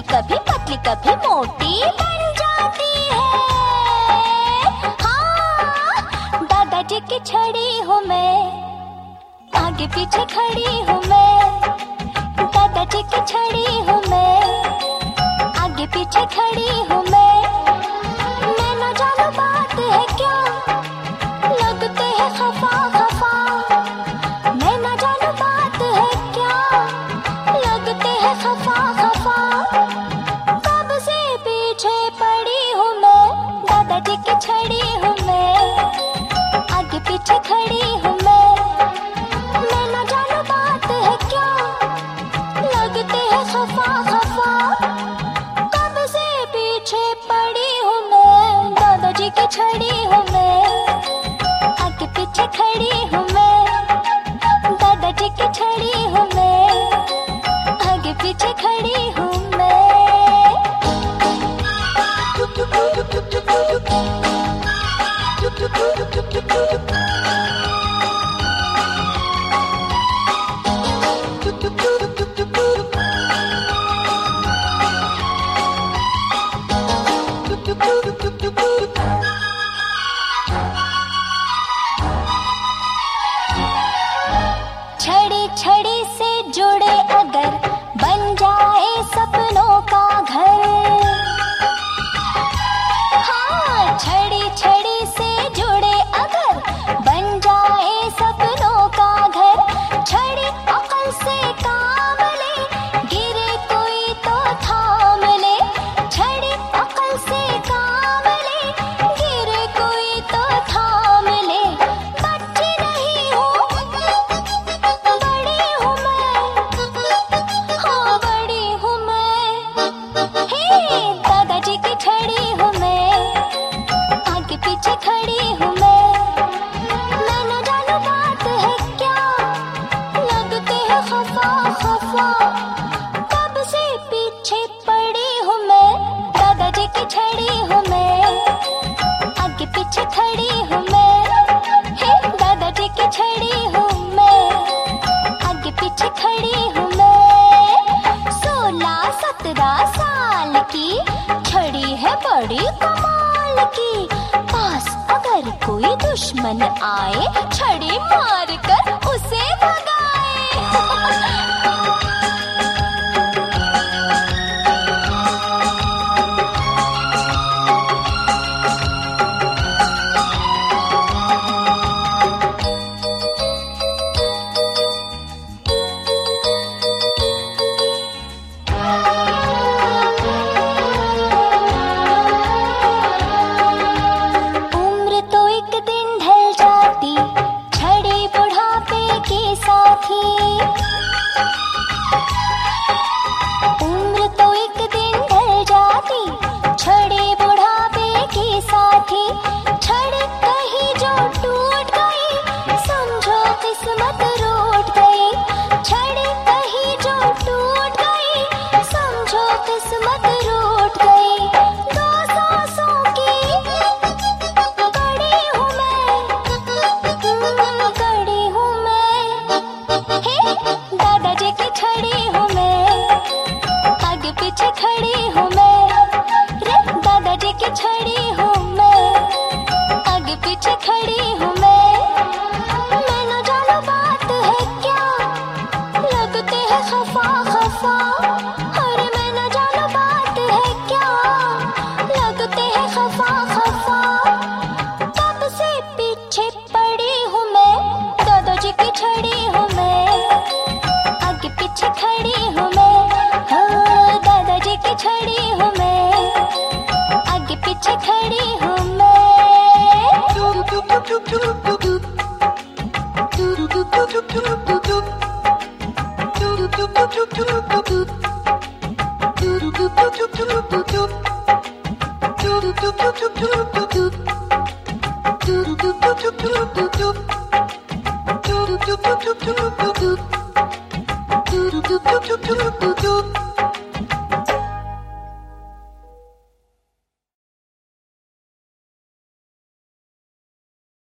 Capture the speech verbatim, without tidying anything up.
कभी पतली कभी मोटी बन जाती है। हाँ, दादाजी की छड़ी हूँ मैं, आगे पीछे खड़ी हूँ मैं। दादाजी की छड़ी हूँ मैं, आगे पीछे खड़ी हूँ मैं। मैं न जानू बात है क्या, लगते हैं खफा खफा। मैं न जानू बात है क्या, लगते हैं खफा खफा। कब से पीछे पड़ी हूँ मैं, दादाजी की छड़ी हूँ मैं, आगे पीछे खड़ी हूँ मैं। मैं न जानू बात है क्या, लगते हैं खफा खफा। कब से पीछे पड़ी हूँ मैं, दादाजी की छड़ी हूँ मैं, आगे पीछे खड़ी हूँ मैं। दादाजी की छड़ी हूँ मैं, आगे पीछे खड़ी हूँ मैं। छड़ी छड़ी से जुड़े अगर बन जाए सपनों का घर। हाँ, छड़ी छड़ी से जुड़े अगर बन जाए सपनों का घर। छड़ी अकल से काम ले, गिरे कोई तो थाम ले। छड़ी अकल से काम ले, गिरे कोई तो थाम ले। बच्ची नहीं हूँ, बड़ी हूँ मैं, हाँ बड़ी हूँ मैं। हे, दादाजी की छड़ी हूँ मैं, आगे पीछे खड़ी हूँ मैं। मैं न जानू बात है क्या, लगते हैं खफा खफा। कब से पीछे पड़ी हूँ मैं, दादाजी की छड़ी हूँ मैं, आगे पीछे खड़ी हूँ मैं। हे, दादाजी की छड़ी हूँ मैं, आगे पीछे खड़ी हूँ मैं। सोलह सत्रह साल की छड़ी है बड़ी कमाल की। पास अगर कोई दुश्मन आए, छड़ी मार कर उसे भगाए। उम्र तो एक दिन ढल जाती, छड़ी बुढ़ापे की साथी। उम्र तो एक दिन ढल जाती, छड़ी बुढ़ापे की साथी। छड़ी कहीं जो टूट गई, समझो किस्मत रूठ गई। छड़ी कहीं जो टूट गई, समझो किस्मत रूठ गई। दो सांसों की कड़ी हूँ मैं, कड़ी हूँ मैं। हे, दादाजी की छड़ी हूँ मैं, आगे पीछे खड़ी हूँ मैं। रे, दादाजी की छड़ी हूँ मैं, आगे पीछे खड़ी हूँ मैं। मैं न जानू बात है क्या, लगते हैं खफा खफा। अरे मैं न जानू बात है क्या, लगते हैं खफा खफा। कब से पीछे पड़ी हूँ मैं, दादाजी की छड़ी हूँ मैं, आगे पीछे खड़ी हूँ मैं। हाँ, दादाजी की छड़ी हूँ मैं, आगे पीछे खड़ी हूँ मैं। do do do do do